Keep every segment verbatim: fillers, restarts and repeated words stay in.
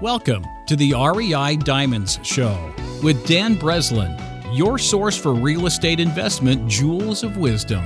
Welcome to the R E I Diamonds Show with Dan Breslin, your source for real estate investment jewels of wisdom.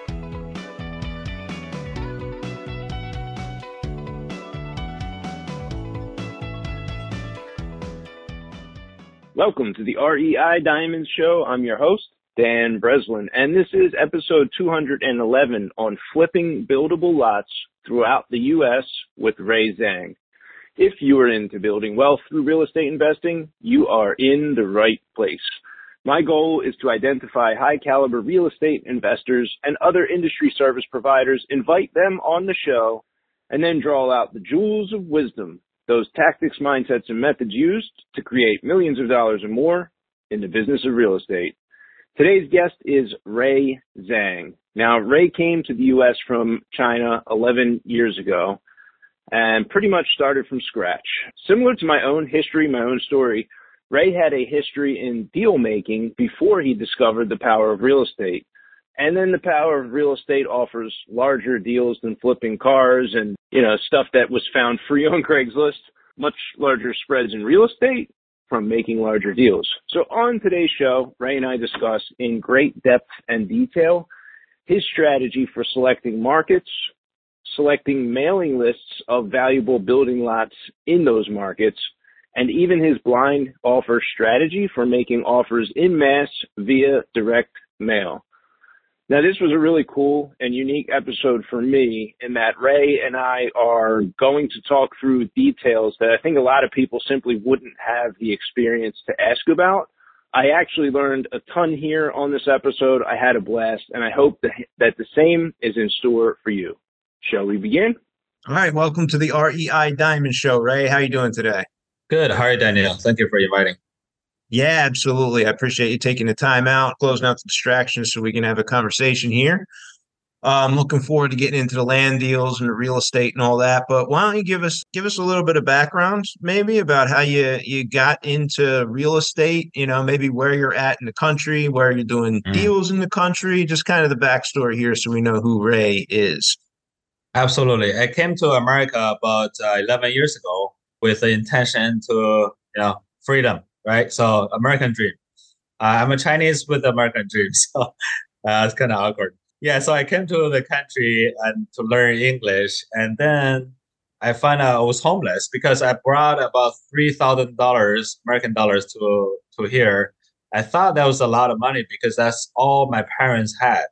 Welcome to the R E I Diamonds Show. I'm your host, Dan Breslin, and this is episode two hundred eleven on flipping buildable lots throughout the U S with Ray Zhang. If you are into building wealth through real estate investing, you are in the right place. My goal is to identify high-caliber real estate investors and other industry service providers, invite them on the show, and then draw out the jewels of wisdom, those tactics, mindsets, and methods used to create millions of dollars or more in the business of real estate. Today's guest is Ray Zhang. Now, Ray came to the U S from China eleven years ago and pretty much started from scratch. Similar to my own history, my own story, Ray had a history in deal making before he discovered the power of real estate. And then the power of real estate offers larger deals than flipping cars and, you know, stuff that was found free on Craigslist, much larger spreads in real estate from making larger deals. So on today's show, Ray and I discuss in great depth and detail his strategy for selecting markets, selecting mailing lists of valuable building lots in those markets, and even his blind offer strategy for making offers in mass via direct mail. Now, this was a really cool and unique episode for me in that Ray and I are going to talk through details that I think a lot of people simply wouldn't have the experience to ask about. I actually learned a ton here on this episode. I had a blast, and I hope that, that the same is in store for you. Shall we begin? All right. Welcome to the R E I Diamond Show, Ray. How are you doing today? Good. How are you, Daniel? Thank you for inviting. Yeah, absolutely. I appreciate you taking the time out, closing out the distractions so we can have a conversation here. I'm looking forward to getting into the land deals and the real estate and all that. But why don't you give us give us a little bit of background, maybe about how you you got into real estate? You know, maybe where you're at in the country, where you're doing mm. deals in the country, just kind of the backstory here, so we know who Ray is. Absolutely. I came to America about uh, eleven years ago with the intention to, you know, freedom, right? So American dream. Uh, I'm a Chinese with American dream, so uh, it's kind of awkward. Yeah, so I came to the country and to learn English, and then I found out I was homeless because I brought about three thousand dollars, American dollars, to to here. I thought that was a lot of money because that's all my parents had,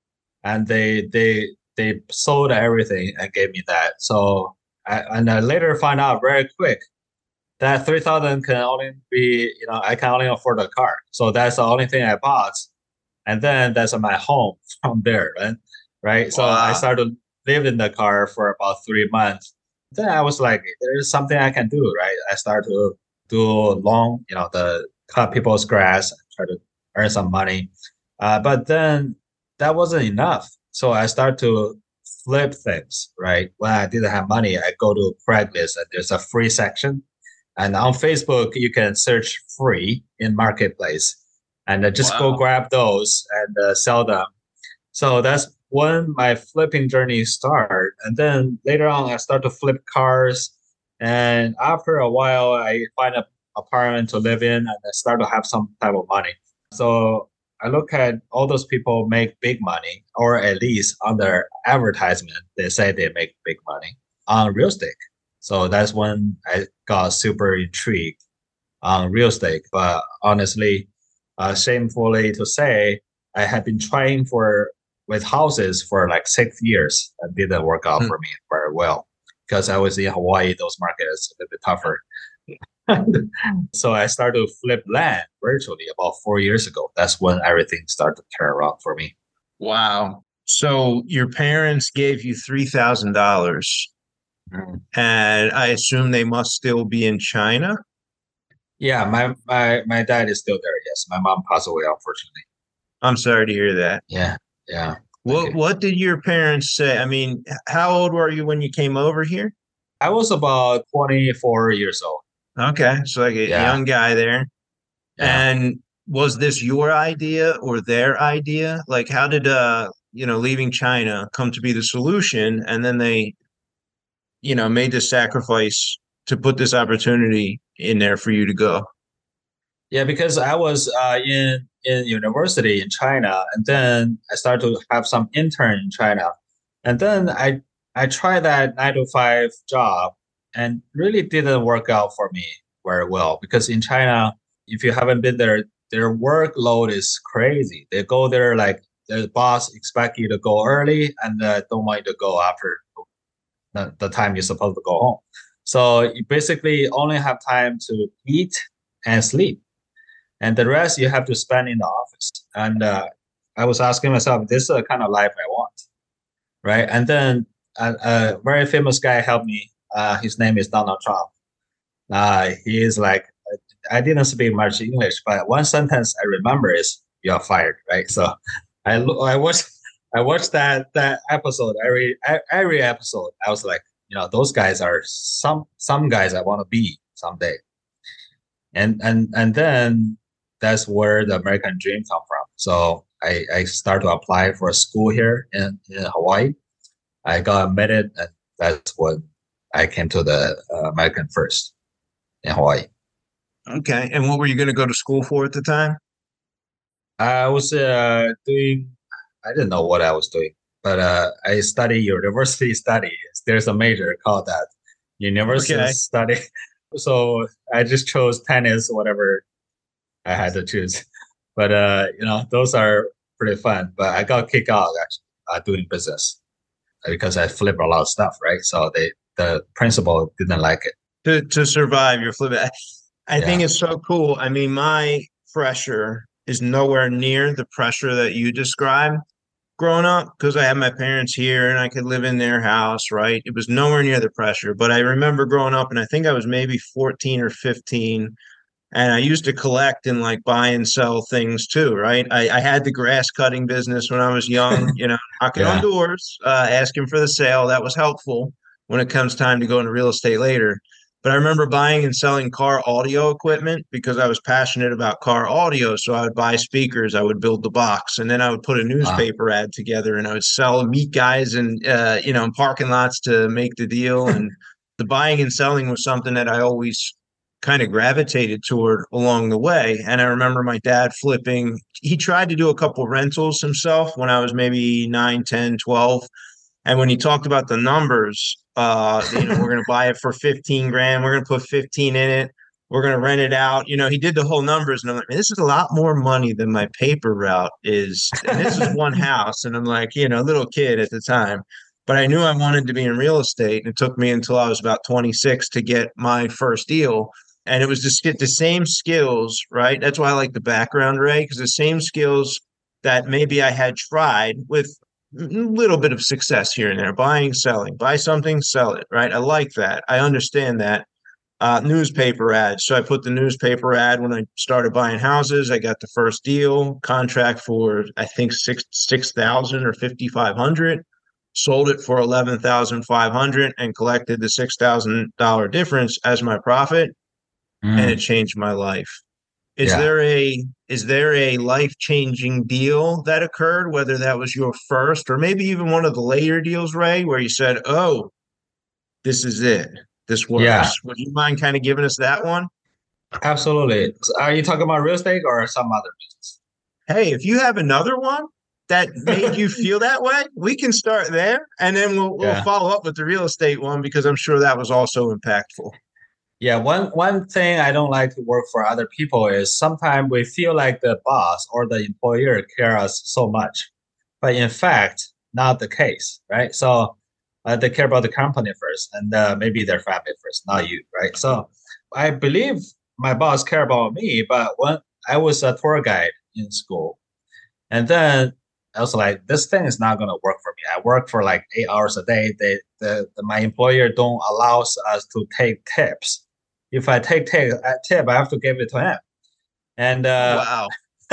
and they they. They sold everything and gave me that. So, I, and I later found out very quick that three thousand can only be, you know, I can only afford a car. So that's the only thing I bought. And then that's my home from there, right? Right. So wow. I started to live in the car for about three months. Then I was like, there's something I can do, right? I started to do long, you know, the cut people's grass, try to earn some money. Uh, but then that wasn't enough. So I start to flip things, right? When I didn't have money, I go to Craigslist and there's a free section. And on Facebook, you can search free in Marketplace and uh, just wow. go grab those and uh, sell them. So that's when my flipping journey started. And then later on, I start to flip cars. And after a while, I find an apartment to live in and I start to have some type of money. So I look at all those people make big money, or at least on their advertisement, they say they make big money on real estate. So that's when I got super intrigued on real estate. But honestly, uh, shamefully to say, I had been trying for with houses for like six years and didn't work out hmm. for me very well because I was in Hawaii. Those markets a little bit tougher. So I started to flip land virtually about four years ago. That's when everything started to turn around for me. Wow. So your parents gave you three thousand dollars, mm. and I assume they must still be in China? Yeah, my, my, my dad is still there, yes. My mom passed away, unfortunately. I'm sorry to hear that. Yeah, yeah. What, what did your parents say? I mean, how old were you when you came over here? I was about twenty-four years old. Okay, so like a yeah. young guy there. Yeah. And was this your idea or their idea? Like, how did, uh, you know, leaving China come to be the solution? And then they, you know, made the sacrifice to put this opportunity in there for you to go? Yeah, because I was uh, in in university in China, and then I started to have some intern in China, and then I I tried that nine to five job, and really didn't work out for me very well because in China, if you haven't been there, their workload is crazy. They go there like the boss expect you to go early and uh, don't want you to go after the, the time you're supposed to go home. So you basically only have time to eat and sleep. And the rest you have to spend in the office. And uh, I was asking myself, this is the kind of life I want, right? And then a, a very famous guy helped me. Uh, his name is Donald Trump. Uh, he is like, I didn't speak much English, but one sentence I remember is "You are fired," right? So I I watched I watched that that episode every every episode. I was like, you know, those guys are some some guys I want to be someday. And and and then that's where the American dream come from. So I, I started to apply for a school here in, in Hawaii. I got admitted, and that's when I came to the uh, American First in Hawaii. Okay. And what were you going to go to school for at the time? I was uh, doing, I didn't know what I was doing, but uh, I study university studies. There's a major called that, university okay. study. So I just chose tennis, whatever I had to choose. But, uh, you know, those are pretty fun. But I got kicked out, actually, uh, doing business because I flip a lot of stuff, right? So they the principal didn't like it. To, to survive your flip. I, I yeah. think it's so cool. I mean, my pressure is nowhere near the pressure that you described growing up because I had my parents here and I could live in their house, right? It was nowhere near the pressure. But I remember growing up, and I think I was maybe fourteen or fifteen, and I used to collect and like buy and sell things too, right? I, I had the grass cutting business when I was young, you know, knocking yeah. on doors, uh, asking for the sale. That was helpful when it comes time to go into real estate later. But I remember buying and selling car audio equipment because I was passionate about car audio. So I would buy speakers, I would build the box, and then I would put a newspaper wow. ad together, and I would sell, meet guys and uh, you know, in parking lots to make the deal. And the buying and selling was something that I always kind of gravitated toward along the way. And I remember my dad flipping. He tried to do a couple rentals himself when I was maybe nine, ten, twelve. And when he talked about the numbers, uh, you know, we're going to buy it for fifteen grand. We're going to put fifteen in it. We're going to rent it out. You know, he did the whole numbers. And I'm like, man, this is a lot more money than my paper route is. And this is one house. And I'm like, you know, little kid at the time. But I knew I wanted to be in real estate. And it took me until I was about twenty-six to get my first deal. And it was just get the same skills, right? That's why I like the background, Ray, because the same skills that maybe I had tried with a little bit of success here and there, buying, selling, buy something, sell it, right? I like that. I understand that. Uh, newspaper ads. So I put the newspaper ad when I started buying houses. I got the first deal contract for, I think, six six thousand or fifty five hundred. Sold it for eleven thousand five hundred and collected the six thousand dollar difference as my profit, mm. and it changed my life. Is yeah. there a is there a life-changing deal that occurred, whether that was your first or maybe even one of the later deals, Ray, where you said, oh, this is it. This works. Yeah. Would you mind kind of giving us that one? Absolutely. Are you talking about real estate or some other business? Hey, if you have another one that made you feel that way, we can start there, and then we'll, we'll yeah. follow up with the real estate one because I'm sure that was also impactful. Yeah, one one thing I don't like to work for other people is sometimes we feel like the boss or the employer care us so much, but in fact, not the case, right? So uh, they care about the company first, and uh, maybe their family first, not you, right? So I believe my boss care about me, but when I was a tour guide in school, and then I was like, this thing is not going to work for me. I work for like eight hours a day. They, the, the my employer don't allow us to take tips. If I take take a tip, I have to give it to him. And uh, wow,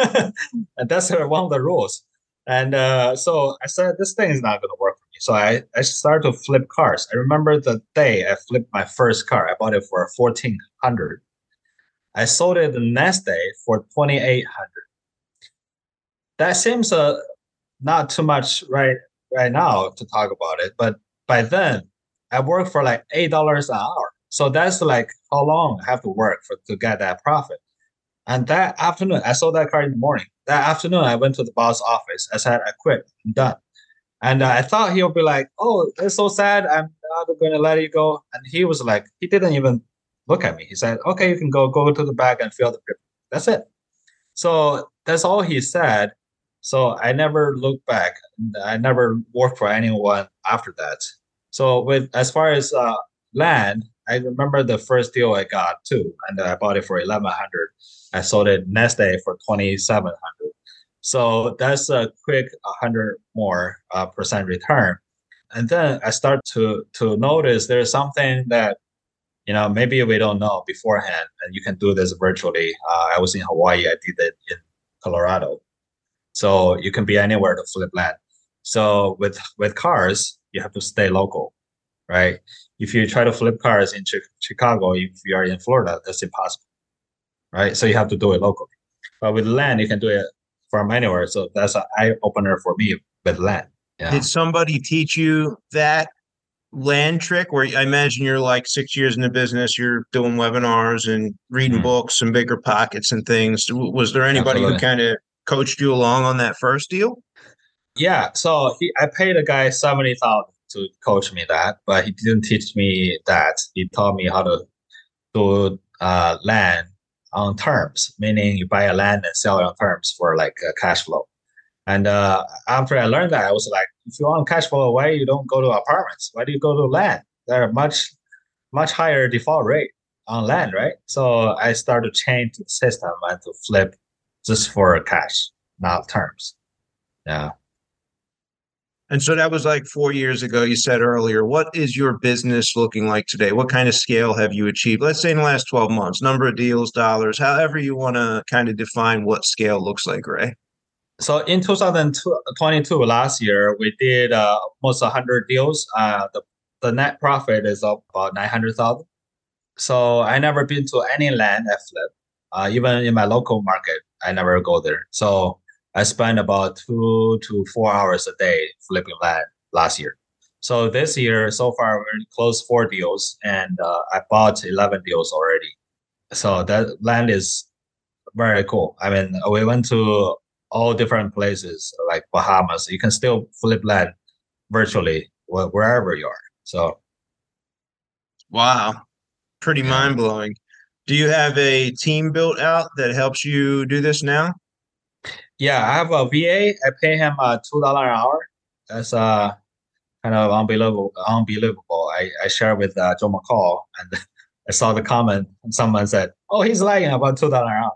and that's one of the rules. And uh, so I said, this thing is not going to work for me. So I, I started to flip cars. I remember the day I flipped my first car. I bought it for fourteen hundred. I sold it the next day for twenty-eight hundred. That seems uh, not too much right right now to talk about it, but by then I worked for like eight dollars an hour. So that's like how long I have to work for to get that profit. And that afternoon, I saw that car in the morning. That afternoon, I went to the boss office. I said, I quit. I'm done. And uh, I thought he'll be like, oh, it's so sad. I'm not going to let you go. And he was like, he didn't even look at me. He said, okay, you can go, go to the back and fill the paper. That's it. So that's all he said. So I never looked back. I never worked for anyone after that. So with as far as uh, land, I remember the first deal I got too, and I bought it for eleven hundred. I sold it next day for twenty-seven hundred. So that's a quick one hundred more uh, percent return. And then I start to to notice there's something that, you know, maybe we don't know beforehand, and you can do this virtually. Uh, I was in Hawaii. I did it in Colorado. So you can be anywhere to flip land. So with with cars, you have to stay local, right? If you try to flip cars in Chicago, if you are in Florida, that's impossible, right? So you have to do it locally. But with land, you can do it from anywhere. So that's an eye opener for me with land. Yeah. Did somebody teach you that land trick? Where I imagine you're like six years in the business, you're doing webinars and reading mm. books and bigger pockets and things. Was there anybody Absolutely. who kind of coached you along on that first deal? Yeah. So he, I paid a guy seventy thousand to coach me that, but he didn't teach me that. He taught me how to do uh, land on terms, meaning you buy a land and sell it on terms for like uh, cash flow. And uh, after I learned that, I was like, if you want cash flow, why you don't go to apartments? Why do you go to land? There are much, much higher default rate on land, right? So I started to change the system and to flip just for cash, not terms. Yeah. And so that was like four years ago, you said earlier. What is your business looking like today? What kind of scale have you achieved? Let's say in the last twelve months, number of deals, dollars, however you want to kind of define what scale looks like, Ray. So in two thousand twenty-two, last year, we did uh, almost one hundred deals. Uh, the, the net profit is about nine hundred thousand. So I never been to any land I flip. Uh, even in my local market, I never go there. So I spent about two to four hours a day flipping land last year. So this year, so far, we closed four deals, and uh, I bought eleven deals already. So that land is very cool. I mean, we went to all different places like Bahamas. You can still flip land virtually wherever you are. So, wow, pretty yeah. mind blowing. Do you have a team built out that helps you do this now? Yeah, I have a V A. I pay him uh, two dollars an hour. That's uh, kind of unbelievable. Unbelievable. I, I shared with uh, Joe McCall, and I saw the comment. And someone said, "Oh, he's lying about two dollars an hour."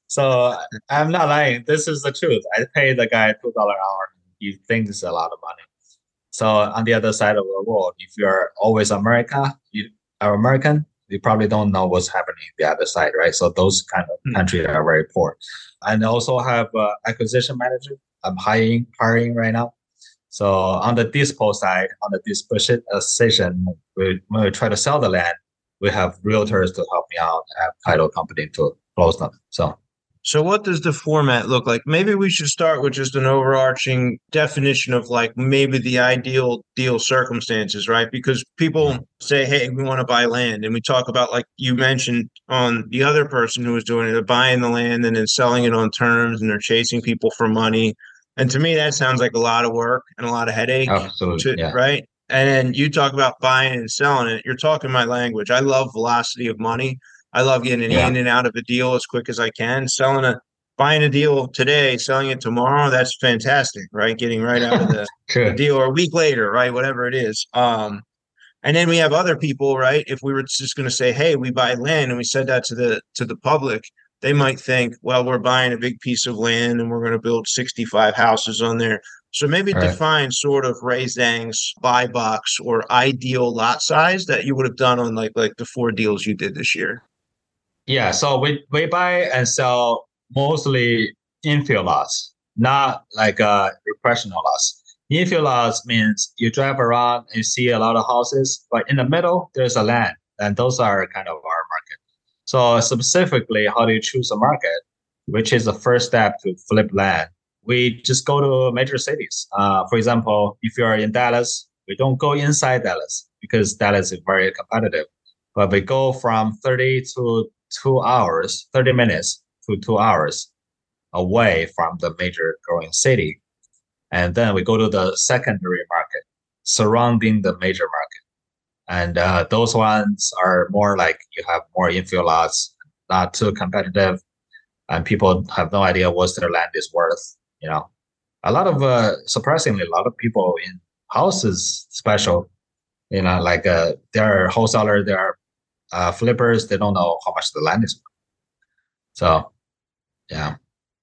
So I'm not lying. This is the truth. I pay the guy two dollars an hour. He thinks it's a lot of money. So on the other side of the world, if you're always America, you are American, you probably don't know what's happening the other side, right? So those kind of mm-hmm. countries are very poor. And also have uh, acquisition manager. I'm hiring hiring right now. So on the dispo side, on the disposition, we, when we try to sell the land, we have realtors to help me out, have title company to close them. So. So what does the format look like? Maybe we should start with just an overarching definition of like maybe the ideal deal circumstances, right? Because people say, hey, we want to buy land. And we talk about, like you mentioned on the other person who was doing it, they're buying the land and then selling it on terms, and they're chasing people for money. And to me, that sounds like a lot of work and a lot of headache. Absolutely, to, yeah. Right? And then you talk about buying and selling it. You're talking my language. I love velocity of money. I love getting yeah. in and out of a deal as quick as I can. Selling a, buying a deal today, selling it tomorrow, that's fantastic, right? Getting right out of the, sure. the deal, or a week later, right? Whatever it is. Um, and then we have other people, right? If we were just going to say, hey, we buy land, and we said that to the to the public, they might think, well, we're buying a big piece of land and we're going to build sixty-five houses on there. So maybe right. define sort of Ray Zhang's buy box or ideal lot size that you would have done on like like the four deals you did this year. Yeah, so we, we buy and sell mostly infill lots, not like uh, recreational lots. Infill lots means you drive around and see a lot of houses, but in the middle, there's a land, and those are kind of our market. So specifically, how do you choose a market, which is the first step to flip land? We just go to major cities. Uh, for example, if you're in Dallas, we don't go inside Dallas because Dallas is very competitive. but we go from thirty to two hours, thirty minutes to two hours away from the major growing city. And then we go to the secondary market surrounding the major market. And uh, those ones are more like you have more infill lots, not too competitive, and people have no idea what their land is worth. You know, a lot of, uh, surprisingly, a lot of people in houses special, you know, like uh, they're wholesaler, they're uh, flippers, they don't know how much the land is worth. So, yeah.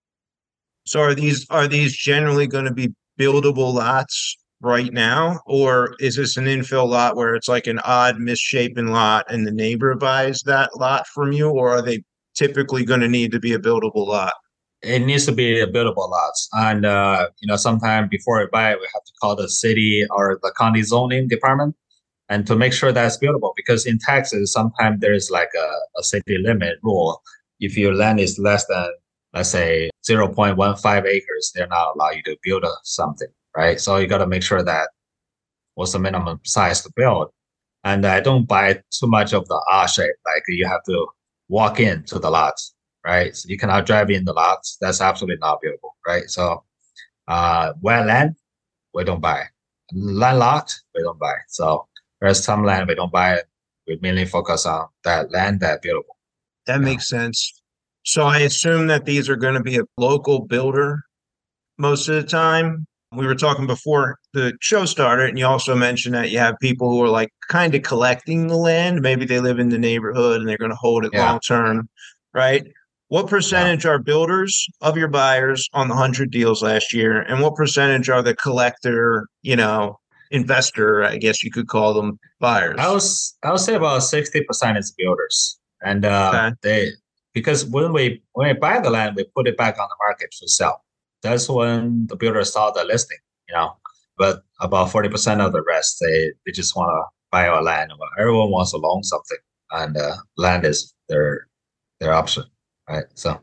So are these are these generally going to be buildable lots right now, or is this an infill lot where it's like an odd misshapen lot and the neighbor buys that lot from you, or are they typically going to need to be a buildable lot? It needs to be a buildable lots. And, uh, you know, sometime before we buy it, we have to call the city or the county zoning department and to make sure that's buildable. Because in Texas, sometimes there's like a, a city limit rule. If your land is less than, let's say, zero point one five acres, they're not allow you to build a, something, right? So you got to make sure that what's the minimum size to build. And I don't buy too much of the R shape, like you have to walk into the lots, right? So you cannot drive in the lots. That's absolutely not buildable, right? So uh, wetland, we don't buy. Landlocked, we don't buy. So there's some land we don't buy. We mainly focus on that land that buildable. That Yeah. makes sense. So I assume that these are going to be a local builder most of the time. We were talking before the show started, and you also mentioned that you have people who are like kind of collecting the land. Maybe they live in the neighborhood and they're going to hold it Yeah. long term, right? What percentage are builders of your buyers on the one hundred deals last year? And what percentage are the collector, you know, investor, I guess you could call them, buyers? I was I would say about sixty percent is builders. And uh, Okay. they because when we when we buy the land, we put it back on the market to sell. That's when the builder saw the listing, you know. But about forty percent of the rest, they, they just want to buy our land. Everyone wants to loan something, and uh, land is their their option, right? So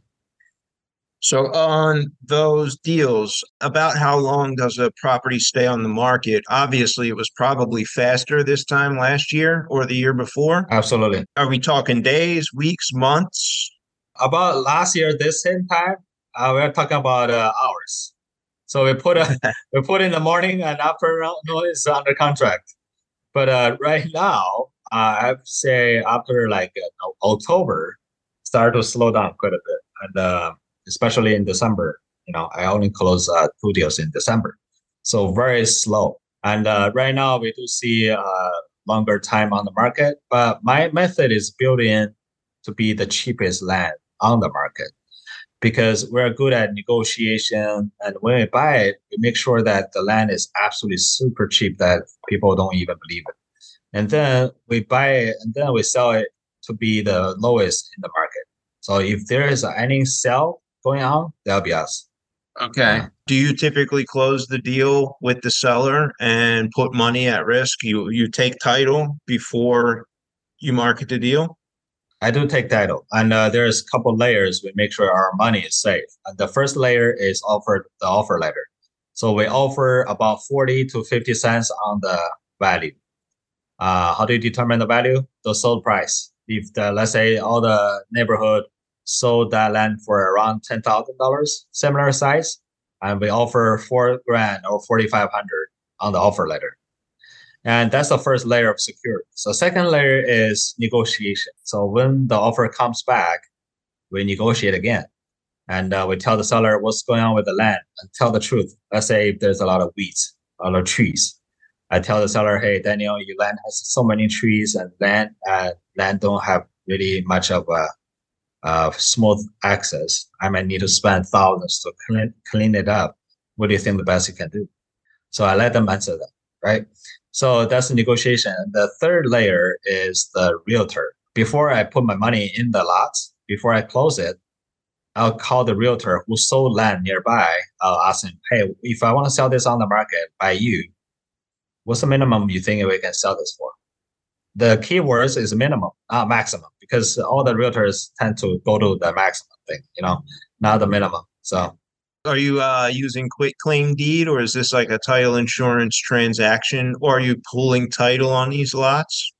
So on those deals, about how long does a property stay on the market? Obviously, it was probably faster this time last year or the year before. absolutely. Are we talking days, weeks, months? About last year, this same time, uh, we are talking about uh, hours. So we put a we put in the morning, and after no, it's under contract. But uh, right now, uh, I would say after like uh, October, start to slow down quite a bit, and uh, especially in December. You know, I only close uh, two deals in December, so very slow. And uh, right now, we do see uh, longer time on the market. But my method is built in to be the cheapest land on the market, because we're good at negotiation. And when we buy it, we make sure that the land is absolutely super cheap that people don't even believe it. And then we buy it and then we sell it to be the lowest in the market. So if there is any sale going on, that'll be us. Okay. Do you typically close the deal with the seller and put money at risk? You you take title before you market the deal? I do take title, and uh, there's a couple layers. We make sure our money is safe. And the first layer is offered the offer letter. So we offer about forty to fifty cents on the value. Uh, how do you determine the value? The sold price. If the, let's say all the neighborhood sold that land for around ten thousand dollars, similar size, and we offer four grand or forty-five hundred on the offer letter. And that's the first layer of security. So second layer is negotiation. So when the offer comes back, we negotiate again. And uh, we tell the seller what's going on with the land and tell the truth. Let's say if there's a lot of weeds, a lot of trees. I tell the seller, hey, Daniel, your land has so many trees and land uh, land don't have really much of a uh, smooth access. I might need to spend thousands to clean, clean it up. What do you think the best you can do? So I let them answer that, right? So that's the negotiation. The third layer is the realtor. Before I put my money in the lots, before I close it, I'll call the realtor who sold land nearby. I'll ask him, hey, if I want to sell this on the market by you, what's the minimum you think we can sell this for? The keywords is minimum, not maximum, because all the realtors tend to go to the maximum thing, you know, not the minimum. So Are you uh, using quick claim deed, or is this like a title insurance transaction, or are you pulling title on these lots?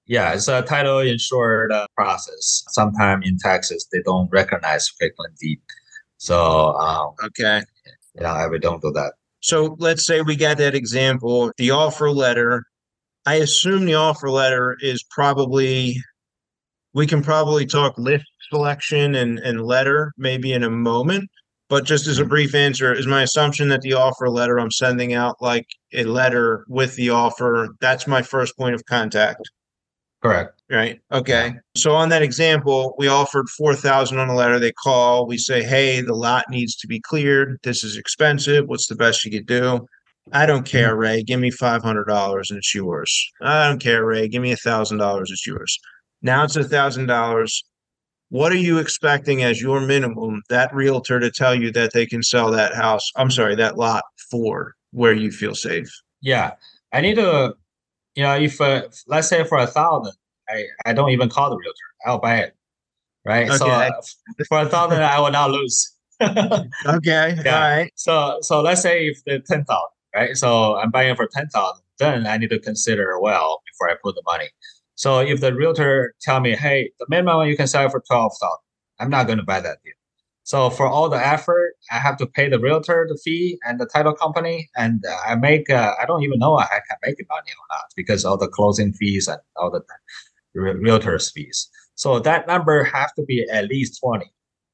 Yeah, it's a title insured uh, process. Sometimes in Texas, they don't recognize frequent deed. So, um, Okay. yeah, we don't do that. So let's say we got that example, the offer letter. I assume the offer letter is probably, we can probably talk list selection and, and letter maybe in a moment. But just as a brief answer, is my assumption that the offer letter I'm sending out like a letter with the offer, that's my first point of contact. Correct. Right. Okay. So on that example, we offered four thousand on a letter. They call, we say, hey, the lot needs to be cleared. This is expensive. What's the best you could do? I don't care, Ray. Give me five hundred dollars and it's yours. I don't care, Ray. Give me a thousand dollars. It's yours. Now it's a thousand dollars. What are you expecting as your minimum, that realtor to tell you that they can sell that house? I'm sorry, that lot for where you feel safe. Yeah. I need to, you know, if, uh, let's say for a thousand, I, I don't even call the realtor. I'll buy it. Right. Okay. So uh, for a thousand, I will not lose. Okay. Yeah. All right. So, so let's say if the ten thousand, right? So I'm buying for ten thousand, then I need to consider well before I put the money. So if the realtor tell me, hey, the minimum you can sell for twelve thousand, I'm not going to buy that deal. So for all the effort, I have to pay the realtor the fee and the title company, and uh, I make uh, I don't even know I can make money or not because all the closing fees and all the re- realtor's fees. So that number have to be at least twenty.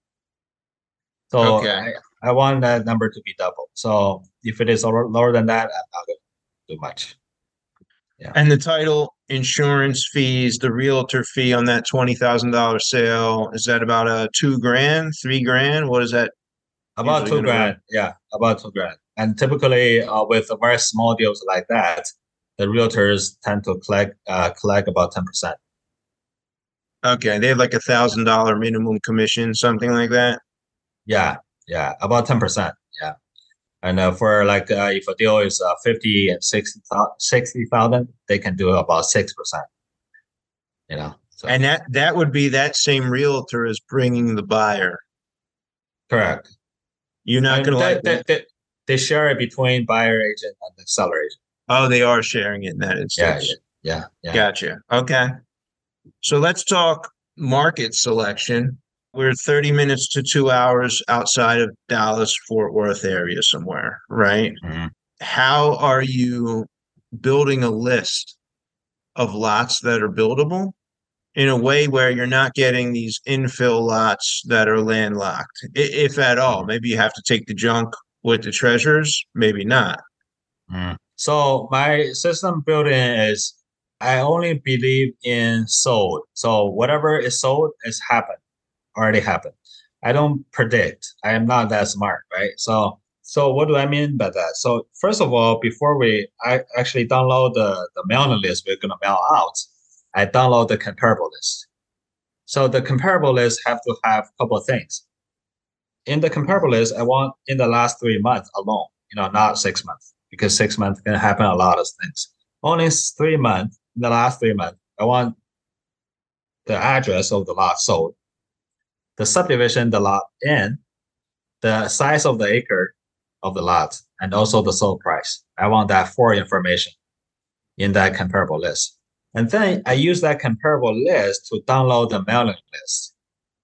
So Okay. I, I want that number to be double. So if it is lower, lower than that, I'm not going to do much. Yeah. And the title, insurance fees, the realtor fee on that twenty thousand dollars sale, is that about a two grand, three grand? What is that? About two grand. Be? Yeah, about two grand. And typically uh, with very small deals like that, the realtors tend to collect, uh, collect about ten percent. Okay. They have like a thousand dollar minimum commission, something like that. Yeah. Yeah. About ten percent. Yeah. And uh, for like, uh, if a deal is uh, fifty and sixty thousand, they can do about six percent, you know. So. And that, that would be that same realtor is bringing the buyer. Correct. You're not going to like they, they, they share it between buyer agent and the seller agent. Oh, they are sharing it in that instance. Yeah. Yeah. yeah. Gotcha. Okay. So let's talk market selection. We're thirty minutes to two hours outside of Dallas, Fort Worth area somewhere, right? Mm-hmm. How are you building a list of lots that are buildable in a way where you're not getting these infill lots that are landlocked, if at all? Maybe you have to take the junk with the treasures, maybe not. Mm. So my system building is I only believe in sold. So whatever is sold is happened. Already happened. I don't predict. I am not that smart, right? So, so what do I mean by that? So first of all, before we I actually download the, the mailing list we're gonna mail out, I download the comparable list. So the comparable list have to have a couple of things. In the comparable list, I want in the last three months alone, you know, not six months, because six months can happen a lot of things. Only three months, in the last three months, I want the address of the lot sold, the subdivision the lot in, the size of the acre of the lot, and also the sold price. I want that four information in that comparable list. And then I use that comparable list to download the mailing list.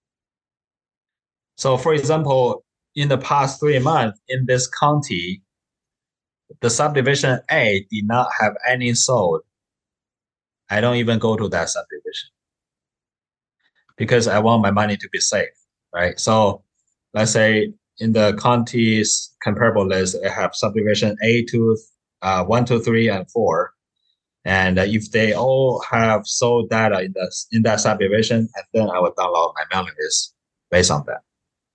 So for example, in the past three months in this county, the subdivision A did not have any sold. I don't even go to that subdivision, because I want my money to be safe, right? So let's say in the county's comparable list, I have subdivision A two, uh, one, two, three, and four. And uh, if they all have sold data in, the, in that subdivision, and then I will download my mailing list based on that.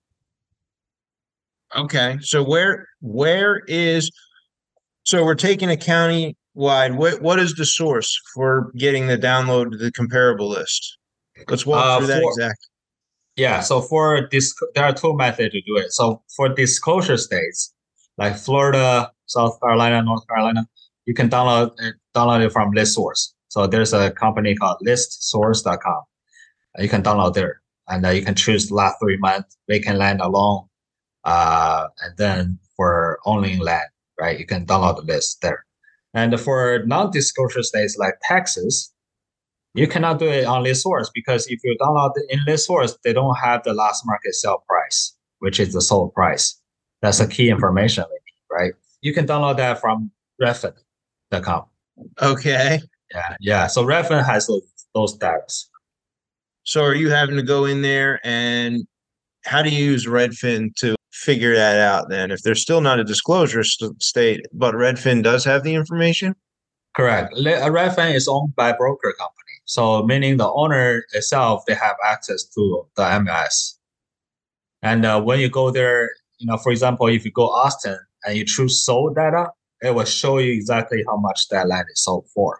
Okay. So where where is, so we're taking a county wide, what, what is the source for getting the download to the comparable list? Let's walk Uh, through that for- exactly. Yeah, so for this, there are two methods to do it. So for disclosure states, like Florida, South Carolina, North Carolina, you can download it, download it from ListSource. So there's a company called list source dot com. You can download there, and uh, you can choose last three months, vacant land alone, uh, and then for owning land, right? You can download the list there. And for non-disclosure states like Texas, You cannot do it on ListSource because if you download it in ListSource, they don't have the last market sale price, which is the sold price. That's a key information, right? You can download that from Redfin dot com. Okay. Yeah, yeah. So Redfin has those, those data. So are you having to go in there, and how do you use Redfin to figure that out then? If there's still not a disclosure st- state, but Redfin does have the information? Correct. Le- Redfin is owned by a broker company. So meaning the owner itself, they have access to the M L S. And uh, when you go there, you know, for example, if you go Austin and you choose sold data, it will show you exactly how much that land is sold for.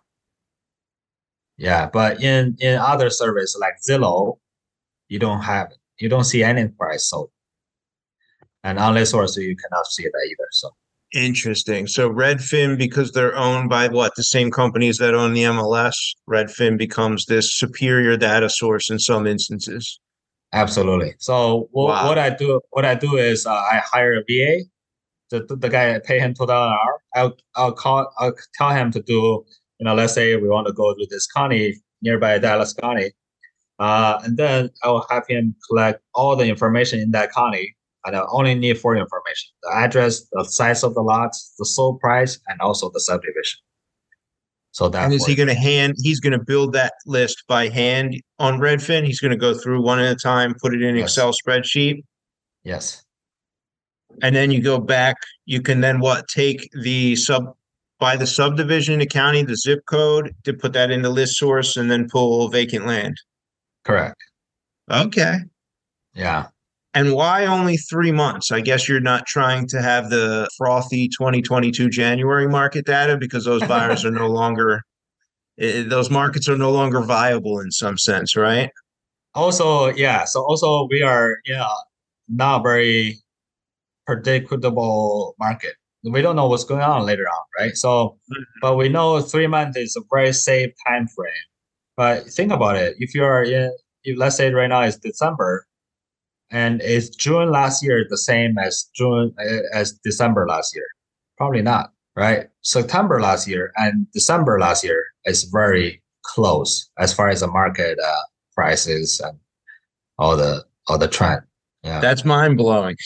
Yeah, but in, in other services like Zillow, you don't have it. You don't see any price sold. And on ListSource, you cannot see that either. So Interesting. So Redfin, because they're owned by what, the same companies that own the M L S, Redfin becomes this superior data source in some instances. absolutely. So what, Wow. what I do, what I do is uh, I hire a V A. The, the guy, I pay him two dollars an hour. I'll I'll call I'll tell him to do, you know, let's say we want to go to this county nearby Dallas County, uh, and then I'll have him collect all the information in that county. And I only need four information: the address, the size of the lots, the sold price, and also the subdivision. So that And is he works. going to hand, he's going to build that list by hand on Redfin? He's going to go through one at a time, put it in an Yes. Excel spreadsheet, Yes. and then you go back. You can then what, take the sub, by the subdivision, the county, the zip code, to put that into ListSource and then pull vacant land. Correct. Okay. Yeah. And why only three months? I guess you're not trying to have the frothy twenty twenty-two January market data because those buyers are no longer, eh, those markets are no longer viable in some sense, right? Also, yeah. So also we are, you know, not very predictable market. We don't know what's going on later on, right? So, but we know three months is a very safe time frame. But think about it. If you're in, if let's say right now it's December, and is June last year the same as June uh, as December last year? Probably not, right? September last year and December last year is very close as far as the market uh, prices and all the all the trend. Yeah. That's mind blowing.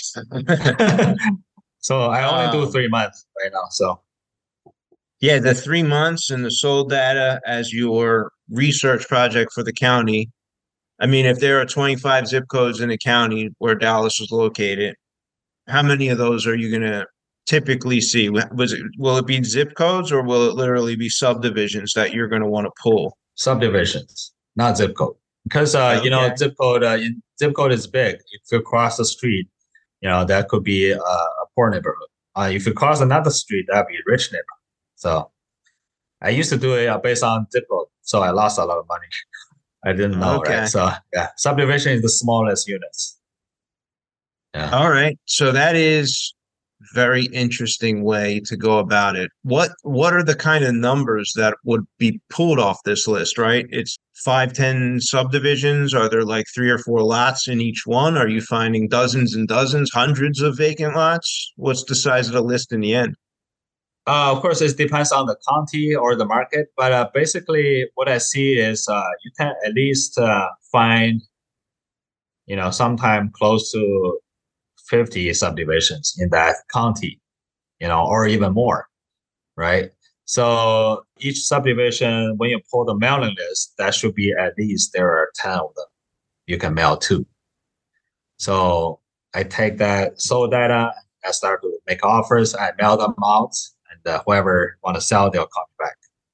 So I only do Um, three months right now. So Yeah, the three months and the sold data as your research project for the county. I mean, if there are twenty-five zip codes in the county where Dallas is located, how many of those are you going to typically see? Was it, will it be zip codes, or will it literally be subdivisions that you're going to want to pull? subdivisions, not zip code, because uh, you know Okay. zip code uh, in, zip code is big. If you cross the street, you know that could be uh, a poor neighborhood. Uh, if you cross another street, that'd be a rich neighborhood. So I used to do it uh, based on zip code, so I lost a lot of money. I didn't know, Okay. right? So yeah, subdivision is the smallest units. Yeah. All right. So that is very interesting way to go about it. What what are the kind of numbers that would be pulled off this list, right? It's five, ten subdivisions. Are there like three or four lots in each one? Are you finding dozens and dozens, hundreds of vacant lots? What's the size of the list in the end? Uh, of course, it depends on the county or the market, but uh, basically, what I see is uh, you can at least uh, find, you know, sometime close to fifty subdivisions in that county, you know, or even more, right? So each subdivision, when you pull the mailing list, that should be at least there are ten of them you can mail to. So I take that sold data, I start to make offers, I mail them out, and uh, whoever want to sell, they'll call me back.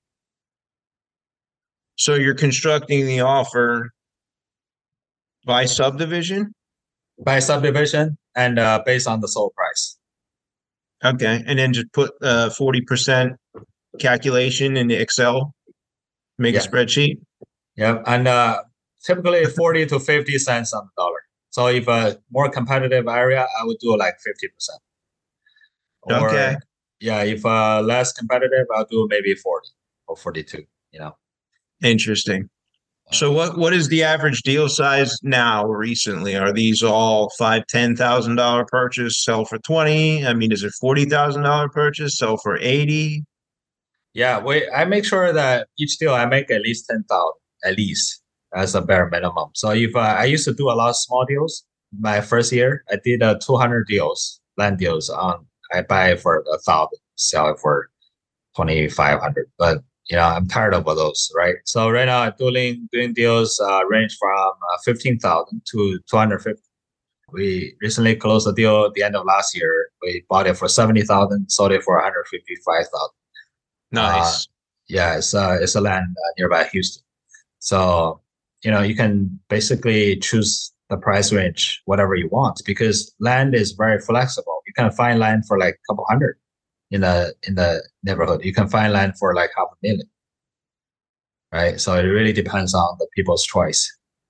So you're constructing the offer by subdivision? By subdivision and uh, based on the sold price. Okay. And then just put uh forty percent calculation in the Excel, make Yeah. a spreadsheet. Yep, and uh, typically forty to fifty cents on the dollar. So if a more competitive area, I would do like fifty percent. Or, Okay. yeah, if uh, less competitive, I'll do maybe forty or forty-two, you know. Interesting. So what what is the average deal size now recently? Are these all five, ten thousand dollar purchase, sell for twenty? I mean, is it forty thousand dollar purchase, sell for eighty? Yeah, we, I make sure that each deal I make at least ten thousand. at least as a bare minimum. So if uh, I used to do a lot of small deals, my first year I did uh, two hundred deals, land deals. On I buy it for a thousand, sell it for twenty five hundred. But you know, I'm tired of all those, right? So right now I'm doing doing deals uh, range from uh, fifteen thousand to two hundred fifty. We recently closed a deal at the end of last year. We bought it for seventy thousand, sold it for one hundred fifty five thousand. Nice. Uh, yeah, it's uh, it's a land uh, nearby Houston. So you know, you can basically choose the price range whatever you want, because land is very flexible. You can find land for like a couple hundred in the in the neighborhood. You can find land for like half a million, right? So it really depends on the people's choice.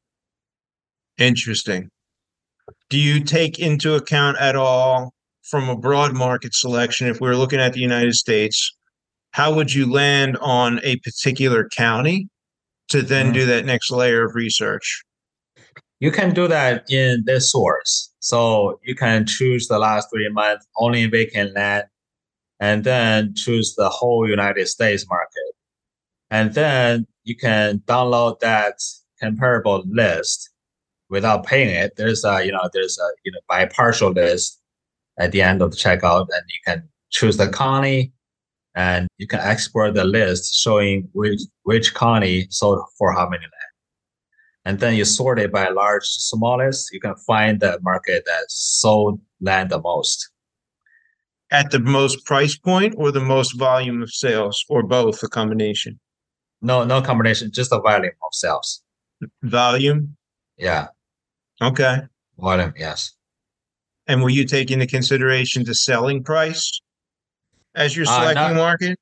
Interesting. Do you take into account at all from a broad market selection, if we're looking at the United States, how would you land on a particular county to then mm-hmm. do that next layer of research? You can do that in this source. So you can choose the last three months only vacant land, and then choose the whole United States market. And then you can download that comparable list without paying it. There's a, you know, there's a, you know, by partial list at the end of the checkout, and you can choose the county, and you can export the list showing which, which county sold for how many land. And then you sort it by large, smallest. You can find the market that sold land the most. At the most price point or the most volume of sales, or both, a combination? No, no combination, just the volume of sales. Volume? Yeah. Okay. Volume, yes. And will you take into consideration the selling price as you're selecting uh, not, market?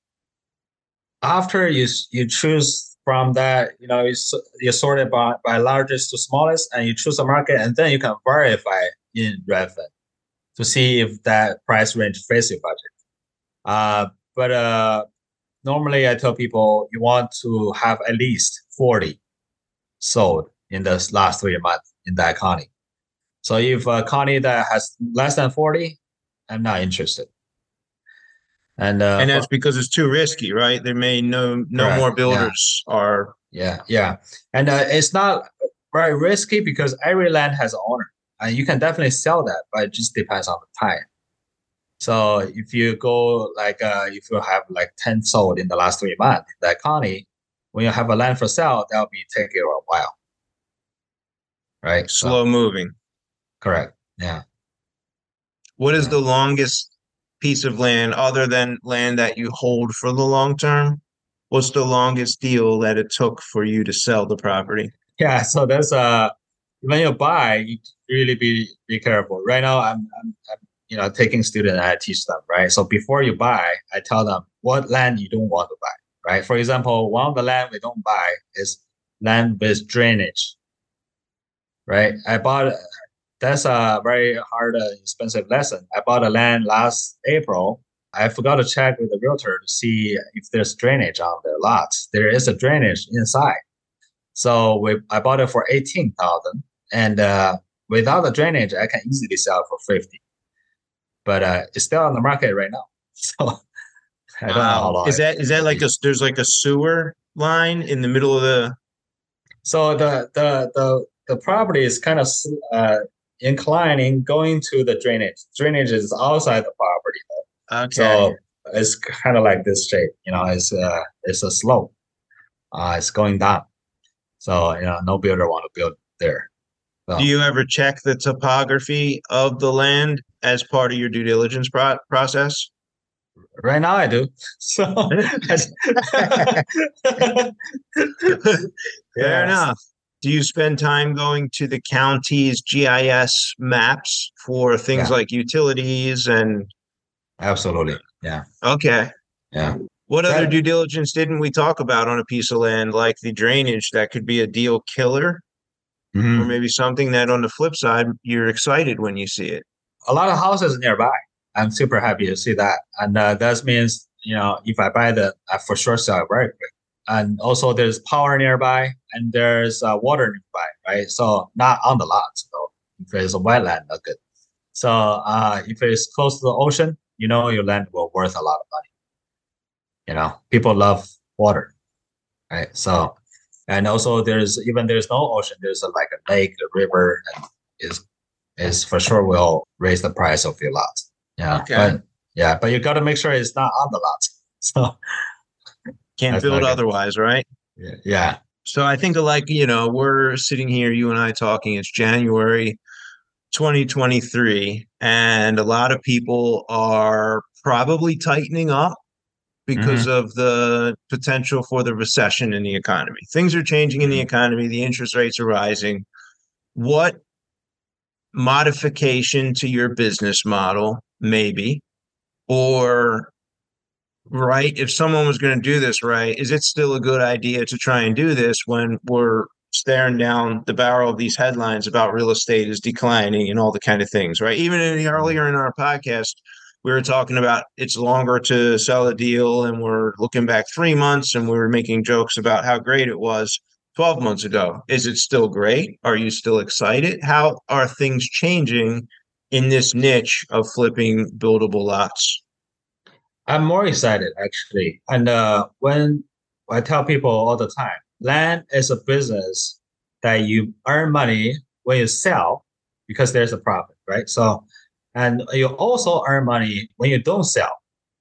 After you you choose from that, you know, you, you sort it by, by largest to smallest, and you choose a market, and then you can verify in Redfin to see if that price range fits your budget. Uh, but uh, normally I tell people you want to have at least forty sold in the last three months in that county. So if a county that has less than forty, I'm not interested. And uh, and that's because it's too risky, right? There may no no correct. more builders yeah. are. Yeah, yeah, and uh, it's not very risky because every land has an owner, and you can definitely sell that, but it just depends on the time. So if you go like uh, if you have like ten sold in the last three months in that county, when you have a land for sale, that'll be taking a while, right? Slow so, moving. Correct. Yeah. What is the longest piece of land other than land that you hold for the long term? What's the longest deal that it took for you to sell the property? Yeah, so that's uh when you buy, you really be be careful. Right now, I'm I'm, I'm you know taking students and I teach them, right? So before you buy, I tell them what land you don't want to buy, right? For example, one of the land we don't buy is land with drainage, right? I bought. That's a very hard, uh, expensive lesson. I bought a land last April. I forgot to check with the realtor to see if there's drainage on the lot. There is a drainage inside. So we, I bought it for eighteen thousand, and uh, without the drainage, I can easily sell it for fifty. But uh, it's still on the market right now. So I don't wow. know how long. Is that is that like a there's like a sewer line in the middle of the? So the the the the property is kind of uh, inclining, going to the drainage. Drainage is outside the property though. Okay. So it's kind of like this shape, you know, it's uh it's a slope. Uh it's going down. So, you know, no builder want to build there. So, do you ever check the topography of the land as part of your due diligence pro- process? Right now I do. So fair enough. Do you spend time going to the county's G I S maps for things yeah. like utilities and? Absolutely. Yeah. Okay. Yeah. What that, other due diligence didn't we talk about on a piece of land, like the drainage that could be a deal killer? Mm-hmm. Or maybe something that on the flip side, you're excited when you see it? A lot of houses nearby. I'm super happy to see that. And uh, that means, you know, if I buy the, I for sure sell it very quick. And also there's power nearby and there's uh, water nearby, right? So not on the lot, though. If it's a wetland, not good. So uh, if it's close to the ocean, you know your land will worth a lot of money. You know, people love water, right? So And also there's even there's no ocean, there's a, like a lake, a river, and is is for sure will raise the price of your lot. Yeah. Okay. But yeah, but you got to make sure it's not on the lot. So can't that's build not good. otherwise, right? Yeah. Yeah. So I think like, you know, we're sitting here, you and I talking, it's January twenty twenty-three, and a lot of people are probably tightening up because Mhm. of the potential for the recession in the economy. Things are changing in the Mhm. economy, the interest rates are rising. What modification to your business model, maybe, or right, if someone was going to do this right, is it still a good idea to try and do this when we're staring down the barrel of these headlines about real estate is declining and all the kind of things, right? Even in the, earlier in our podcast, we were talking about it's longer to sell a deal, and we're looking back three months and we were making jokes about how great it was twelve months ago. Is it still great? Are you still excited? How are things changing in this niche of flipping buildable lots? I'm more excited actually. And uh, when I tell people all the time, land is a business that you earn money when you sell because there's a profit, right? So, and you also earn money when you don't sell.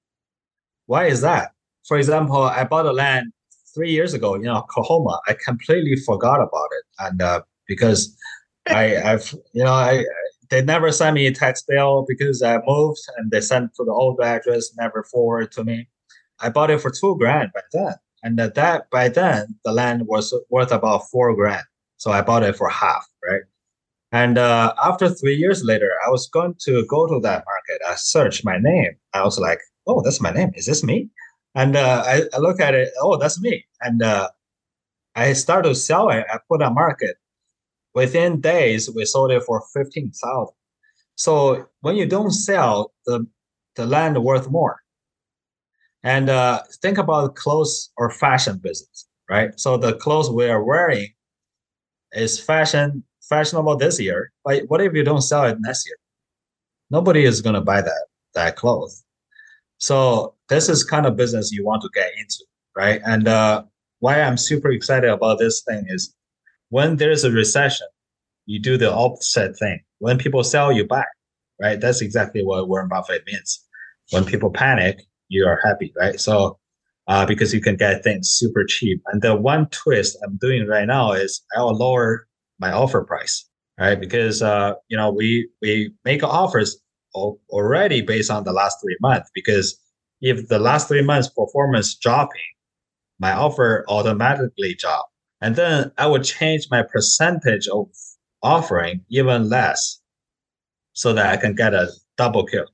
Why is that? For example, I bought a land three years ago, you know, Oklahoma. I completely forgot about it, and uh, because I, I've, you know, I they never sent me a tax bill because I moved, and they sent to the old address, never forward to me. I bought it for two grand by then, and that, that by then the land was worth about four grand. So I bought it for half, right? And uh, after three years later, I was going to go to that market. I searched my name. I was like, "Oh, that's my name. Is this me?" And uh, I, I look at it. Oh, that's me. And uh, I started to sell it. I put on market. Within days, we sold it for fifteen thousand. So when you don't sell, the the land worth more. And uh, think about clothes or fashion business, right? So the clothes we are wearing is fashion fashionable this year, but what if you don't sell it next year? Nobody is going to buy that that clothes. So this is kind of business you want to get into, right? And uh, why I'm super excited about this thing is when there's a recession, you do the opposite thing. When people sell, you buy, right? That's exactly what Warren Buffett means. When people panic, you are happy, right? So uh, because you can get things super cheap. And the one twist I'm doing right now is I'll lower my offer price, right? Because uh, you know we we make offers already based on the last three months. Because if the last three months performance dropping, my offer automatically drop, and then I would change my percentage of offering even less, so that I can get a double kill.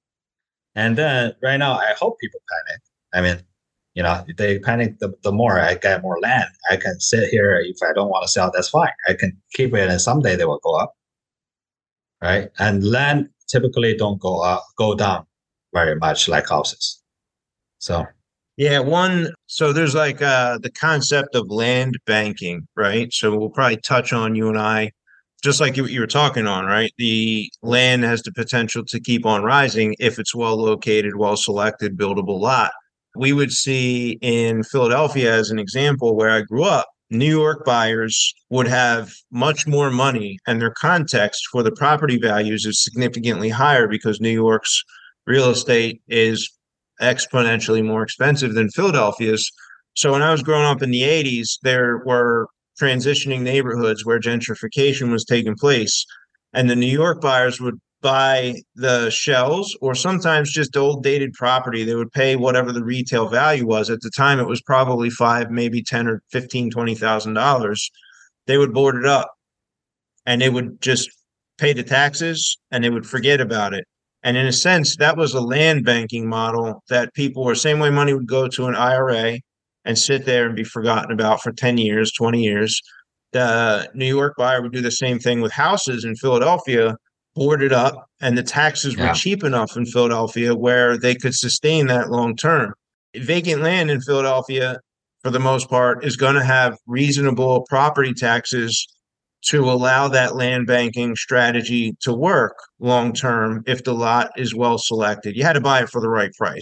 And then right now, I hope people panic. I mean, you know, if they panic, the, the more I get more land. I can sit here. If I don't want to sell, that's fine. I can keep it, and someday they will go up, right? And land typically don't go up, go down very much like houses. So yeah, one. So there's like uh, the concept of land banking, right? So we'll probably touch on, you and I, just like you, you were talking on, right? The land has the potential to keep on rising if it's well located, well selected, buildable lot. We would see in Philadelphia, as an example, where I grew up, New York buyers would have much more money, and their context for the property values is significantly higher because New York's real estate is exponentially more expensive than Philadelphia's. So when I was growing up in the eighties, there were transitioning neighborhoods where gentrification was taking place, and the New York buyers would buy the shells or sometimes just old dated property. They would pay whatever the retail value was. At the time, it was probably five, maybe ten or fifteen, twenty thousand dollars. They would board it up, and they would just pay the taxes, and they would forget about it. And in a sense, that was a land banking model that people were, same way money would go to an I R A and sit there and be forgotten about for ten years, twenty years. The New York buyer would do the same thing with houses in Philadelphia, boarded up, and the taxes yeah. were cheap enough in Philadelphia where they could sustain that long term. Vacant land in Philadelphia, for the most part, is going to have reasonable property taxes to allow that land banking strategy to work long term if the lot is well selected. You had to buy it for the right price.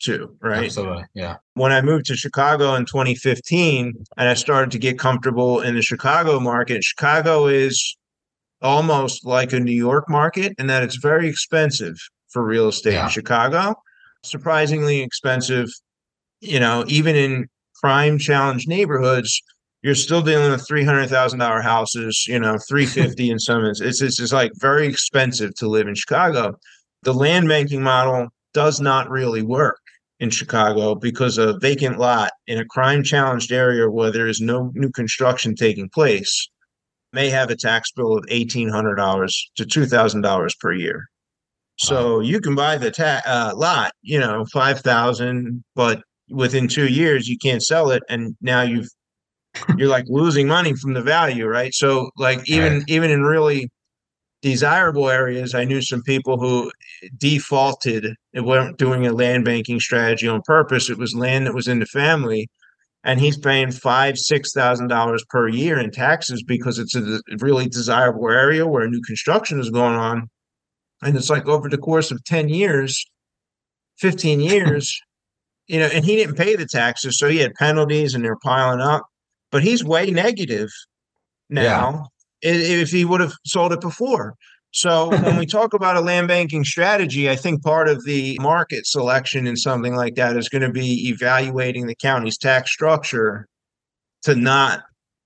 too, right? Absolutely. Yeah. When I moved to Chicago in twenty fifteen and I started to get comfortable in the Chicago market, Chicago is almost like a New York market in that it's very expensive for real estate Yeah. in Chicago. Surprisingly expensive, you know, even in crime challenged neighborhoods, you're still dealing with three hundred thousand dollars houses, you know, three fifty in some instances. It's just like very expensive to live in Chicago. The land banking model does not really work in Chicago because a vacant lot in a crime challenged area where there is no new construction taking place may have a tax bill of eighteen hundred dollars to two thousand dollars per year. So you can buy the ta- uh, lot, you know, five thousand dollars, but within two years you can't sell it, and now you've you're like losing money from the value, right? So like even Right. even in really desirable areas, I knew some people who defaulted. It weren't doing a land banking strategy on purpose. It was land that was in the family, and he's paying five, six thousand dollars per year in taxes because it's a really desirable area where new construction is going on. And it's like over the course of ten years, fifteen years, you know, and he didn't pay the taxes, so he had penalties and they're piling up. But he's way negative now yeah. if he would have sold it before. So when we talk about a land banking strategy, I think part of the market selection in something like that is going to be evaluating the county's tax structure to not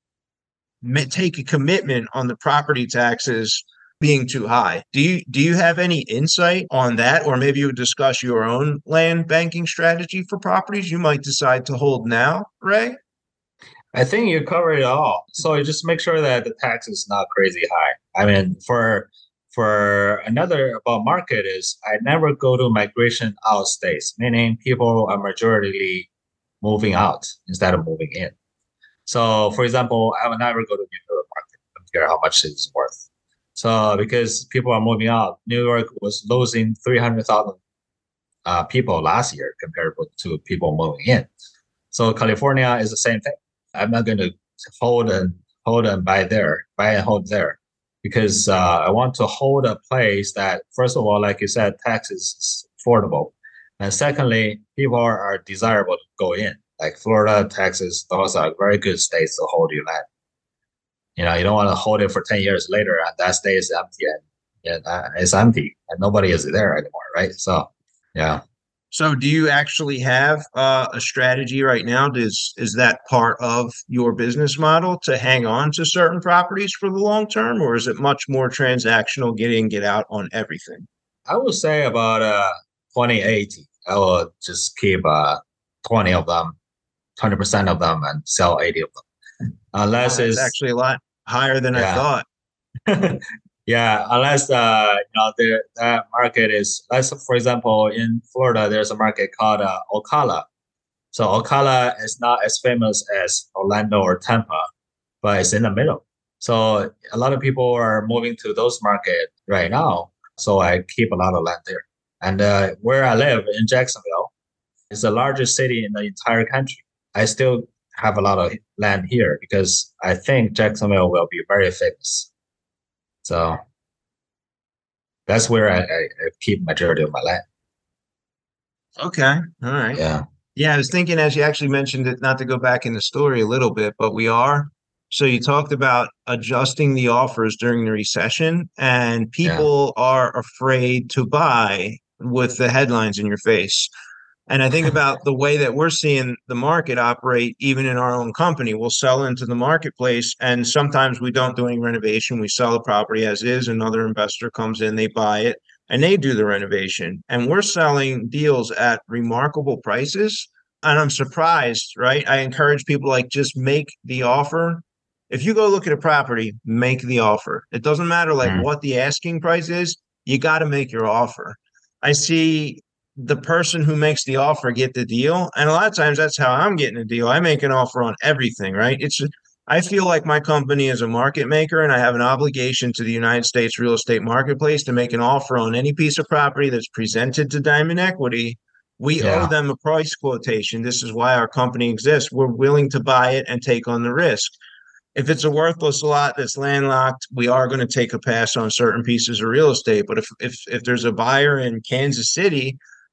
take a commitment on the property taxes being too high. Do you do you have any insight on that? Or maybe you would discuss your own land banking strategy for properties you might decide to hold now, Ray? I think you covered it all. So you just make sure that the tax is not crazy high. I mean, for for another about market is I never go to migration out states, meaning people are majority moving out instead of moving in. So for example, I would never go to New York market, I don't care how much it is worth. So because people are moving out, New York was losing three hundred thousand uh, people last year compared to people moving in. So California is the same thing. I'm not going to hold and hold and buy there, buy and hold there, because uh, I want to hold a place that, first of all, like you said, tax is affordable, and secondly, people are, are desirable to go in. Like Florida, Texas, those are very good states to hold your land. You know, you don't want to hold it for ten years later and that state is empty and, and uh, it's empty and nobody is there anymore, right? So, yeah. So do you actually have uh, a strategy right now? Does, is that part of your business model to hang on to certain properties for the long term, or is it much more transactional, get in, get out on everything? I would say about uh, twenty eighty. I will just keep uh, twenty of them, twenty percent of them and sell eighty of them. Unless oh, it's actually a lot higher than yeah. I thought. Yeah, unless uh, you know the that market is, let's for example, in Florida, there's a market called uh, Ocala. So Ocala is not as famous as Orlando or Tampa, but it's in the middle. So a lot of people are moving to those markets right now. So I keep a lot of land there. And uh, where I live in Jacksonville is the largest city in the entire country. I still have a lot of land here because I think Jacksonville will be very famous. So that's where I, I, I keep majority of my land. Okay. All right. Yeah. Yeah. I was thinking as you actually mentioned it, not to go back in the story a little bit, but we are. So you talked about adjusting the offers during the recession, and people yeah. are afraid to buy with the headlines in your face. And I think about the way that we're seeing the market operate, even in our own company. We'll sell into the marketplace, and sometimes we don't do any renovation. We sell the property as is. Another investor comes in, they buy it, and they do the renovation. And we're selling deals at remarkable prices. And I'm surprised, right? I encourage people like just make the offer. If you go look at a property, make the offer. It doesn't matter like mm-hmm. what the asking price is. You got to make your offer. I see the person who makes the offer get the deal. And a lot of times that's how I'm getting a deal. I make an offer on everything, right? It's, I feel like my company is a market maker, and I have an obligation to the United States real estate marketplace to make an offer on any piece of property that's presented to Diamond Equity. We yeah. owe them a price quotation. This is why our company exists. We're willing to buy it and take on the risk. If it's a worthless lot that's landlocked, we are going to take a pass on certain pieces of real estate. But if if if there's a buyer in Kansas City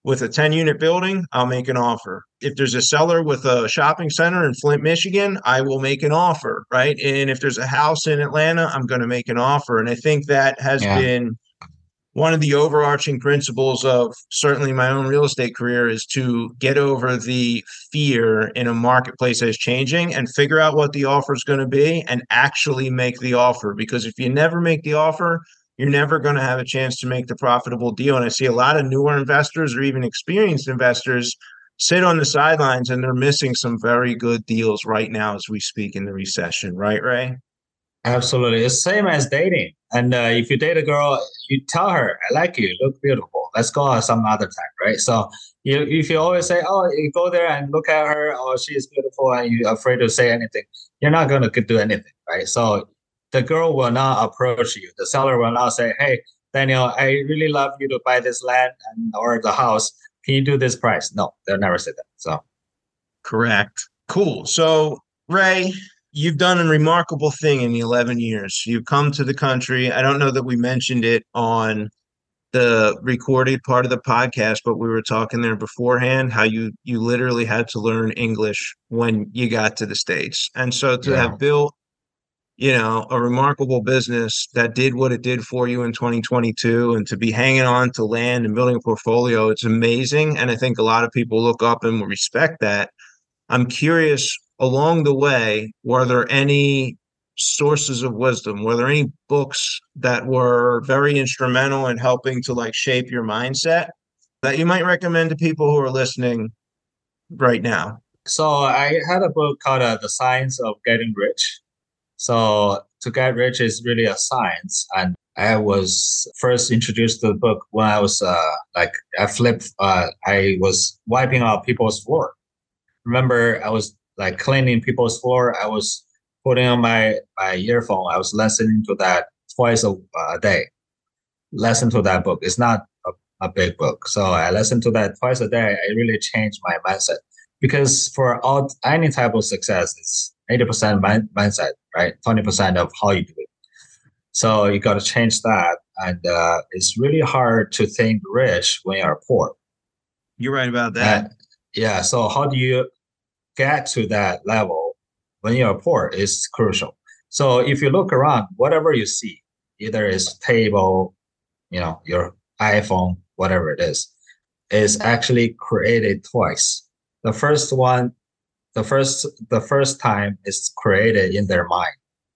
with a ten unit building, I'll make an offer. If there's a seller with a shopping center in Flint, Michigan, I will make an offer, right? And if there's a house in Atlanta, I'm going to make an offer. And I think that has Yeah. been one of the overarching principles of certainly my own real estate career, is to get over the fear in a marketplace that is changing and figure out what the offer is going to be and actually make the offer. Because if you never make the offer, you're never going to have a chance to make the profitable deal. And I see a lot of newer investors or even experienced investors sit on the sidelines, and they're missing some very good deals right now as we speak in the recession. Right, Ray? Absolutely. It's same as dating. And uh, if you date a girl, you tell her, I like you, you look beautiful. Let's go out some other time, right? So you, if you always say, oh, you go there and look at her, oh, she is beautiful, and you're afraid to say anything, you're not going to do anything, right? So the girl will not approach you. The seller will not say, hey, Daniel, I really love you to buy this land and or the house. Can you do this price? No, they'll never say that. So correct. Cool. So Ray, you've done a remarkable thing in the eleven years. You've come to the country. I don't know that we mentioned it on the recorded part of the podcast, but we were talking there beforehand how you you literally had to learn English when you got to the States. And so to yeah. have built, you know, a remarkable business that did what it did for you in twenty twenty-two, and to be hanging on to land and building a portfolio, it's amazing. And I think a lot of people look up and respect that. I'm curious, along the way, were there any sources of wisdom? Were there any books that were very instrumental in helping to like shape your mindset that you might recommend to people who are listening right now? So I had a book called uh, The Science of Getting Rich. So to get rich is really a science. And I was first introduced to the book when I was uh, like, I flipped, uh, I was wiping out people's floor. Remember, I was like cleaning people's floor. I was putting on my, my earphone. I was listening to that twice a, a day. Listen to that book. It's not a, a big book. So I listened to that twice a day. I really changed my mindset, because for all any type of success, it's eighty percent mind, mindset, right? twenty percent of how you do it. So you got to change that. And uh, it's really hard to think rich when you're poor. You're right about that. And, yeah. So how do you get to that level when you're poor is crucial. So if you look around, whatever you see, either it's table, you know, your iPhone, whatever it is, is actually created twice. The first one, the first, the first time is created in their mind.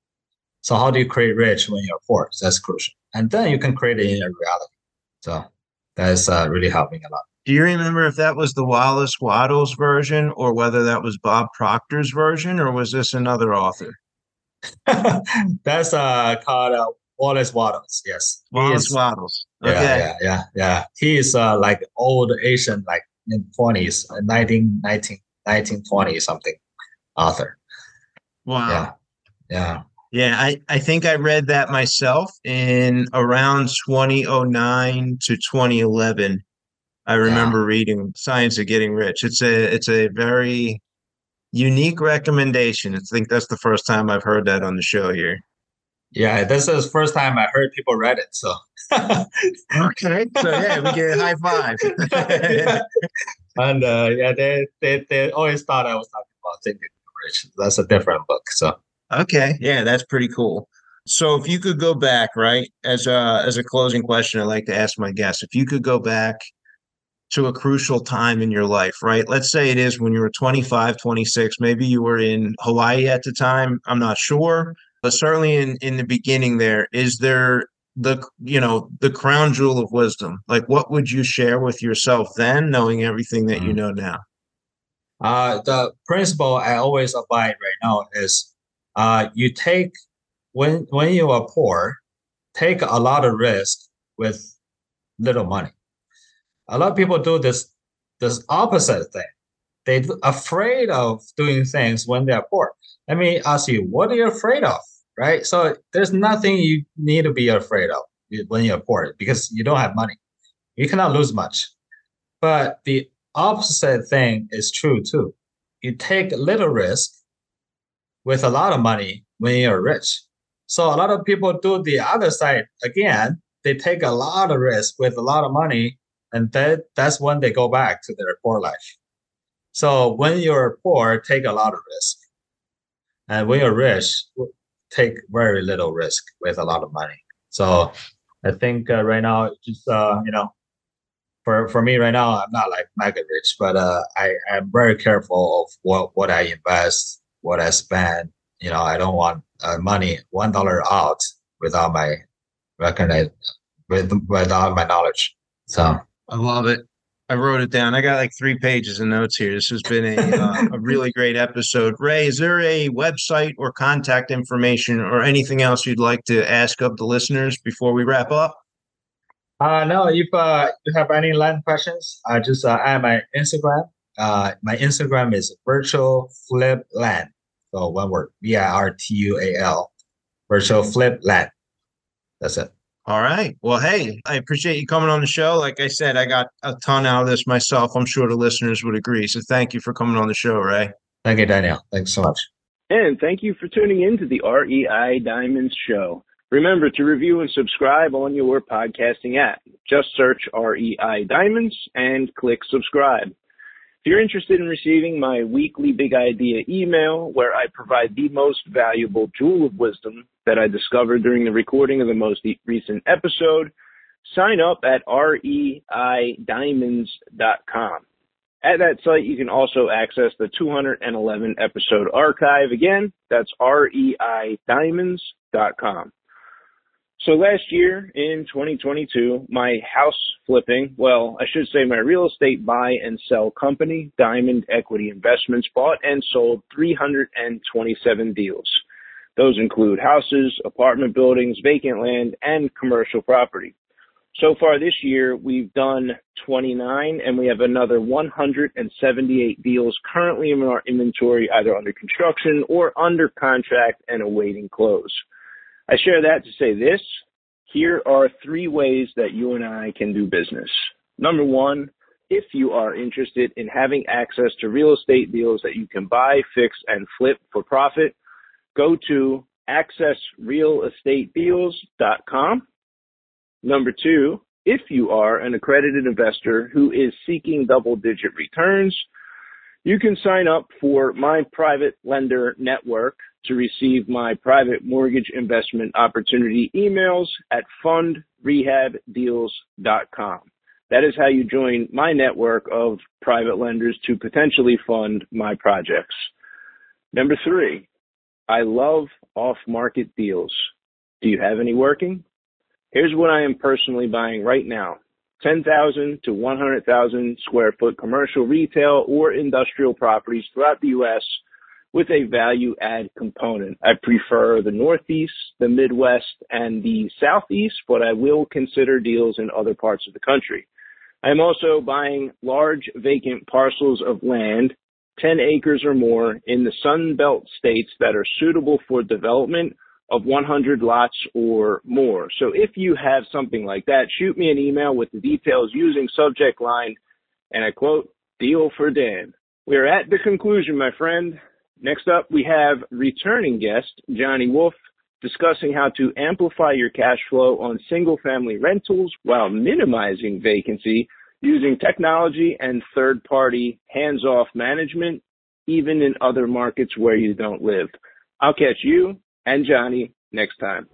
So how do you create rich when you're poor? That's crucial. And then you can create it in a reality. So that is uh, really helping a lot. Do you remember if that was the Wallace Wattles version, or whether that was Bob Proctor's version, or was this another author? That's uh, called uh, Wallace Wattles. Yes, Wallace Wattles. Okay. Yeah, yeah, yeah, yeah. He is uh, like old Asian, like in twenties, nineteen, nineteen, nineteen twenty something author. Wow. Yeah, yeah. Yeah, I, I think I read that myself in around twenty oh nine to twenty eleven. I remember yeah. reading Science of Getting Rich. It's a it's a very unique recommendation. I think that's the first time I've heard that on the show here. Yeah, this is the first time I heard people read it. So okay, so yeah, we get a high five. And uh, yeah, they, they they always thought I was talking about Thinking Rich. That's a different book. So okay, yeah, that's pretty cool. So if you could go back, right, as a as a closing question, I like to ask my guests, if you could go back to a crucial time in your life, right? Let's say it is when you were twenty-five, twenty-six, maybe you were in Hawaii at the time. I'm not sure, but certainly in, in the beginning there, is there the, you know, the crown jewel of wisdom? Like what would you share with yourself then, knowing everything that mm-hmm. you know now? Uh, the principle I always abide right now is uh, you take, when, when you are poor, take a lot of risk with little money. A lot of people do this this opposite thing. They're afraid of doing things when they're poor. Let me ask you, what are you afraid of, right? So there's nothing you need to be afraid of when you're poor, because you don't have money. You cannot lose much. But the opposite thing is true too. You take little risk with a lot of money when you're rich. So a lot of people do the other side again. They take a lot of risk with a lot of money and that that's when they go back to their poor life. So when you're poor, take a lot of risk, and when you're rich, take very little risk with a lot of money. So I think uh, right now, just uh, you know, for for me right now, I'm not like mega rich, but uh, I am very careful of what what I invest, what I spend. You know, I don't want uh, money one dollar out without my recognize with without my knowledge. So I love it. I wrote it down. I got like three pages of notes here. This has been a uh, a really great episode. Ray, is there a website or contact information or anything else you'd like to ask of the listeners before we wrap up? Uh, no, if uh, you have any land questions, I just uh, add my Instagram. Uh, my Instagram is virtual flip land. So one word, V I R T U A L, virtual flip land. That's it. All right. Well, hey, I appreciate you coming on the show. Like I said, I got a ton out of this myself. I'm sure the listeners would agree. So thank you for coming on the show, Ray. Thank you, Daniel. Thanks so much. And thank you for tuning in to the R E I Diamonds Show. Remember to review and subscribe on your podcasting app. Just search R E I Diamonds and click subscribe. If you're interested in receiving my weekly Big Idea email, where I provide the most valuable jewel of wisdom that I discovered during the recording of the most recent episode, sign up at R E I diamonds dot com. At that site, you can also access the two hundred eleven episode archive. Again, that's R E I diamonds dot com. So last year in twenty twenty-two, my house flipping, well, I should say my real estate buy and sell company, Diamond Equity Investments, bought and sold three hundred twenty-seven deals. Those include houses, apartment buildings, vacant land, and commercial property. So far this year, we've done twenty-nine, and we have another one hundred seventy-eight deals currently in our inventory, either under construction or under contract and awaiting close. I share that to say this. Here are three ways that you and I can do business. Number one, if you are interested in having access to real estate deals that you can buy, fix, and flip for profit, go to access real estate deals dot com. Number two, if you are an accredited investor who is seeking double-digit returns, you can sign up for my private lender network to receive my private mortgage investment opportunity emails at fund rehab deals dot com. That is how you join my network of private lenders to potentially fund my projects. Number three, I love off-market deals. Do you have any working? Here's what I am personally buying right now. ten thousand to one hundred thousand square foot commercial, retail, or industrial properties throughout the U S with a value add component. I prefer the Northeast, the Midwest, and the Southeast, but I will consider deals in other parts of the country. I'm also buying large vacant parcels of land, ten acres or more, in the Sun Belt states that are suitable for development of one hundred lots or more. So if you have something like that, shoot me an email with the details using subject line, and I quote, deal for Dan. We're at the conclusion, my friend. Next up, we have returning guest Johnny Wolf discussing how to amplify your cash flow on single-family rentals while minimizing vacancy using technology and third-party hands-off management, even in other markets where you don't live. I'll catch you and Johnny next time.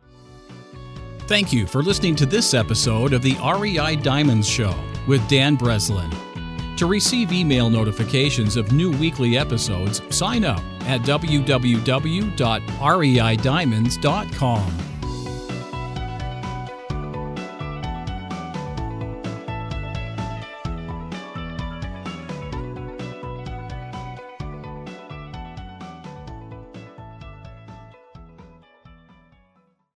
Thank you for listening to this episode of the R E I Diamonds Show with Dan Breslin. To receive email notifications of new weekly episodes, sign up at w w w dot r e i diamonds dot com.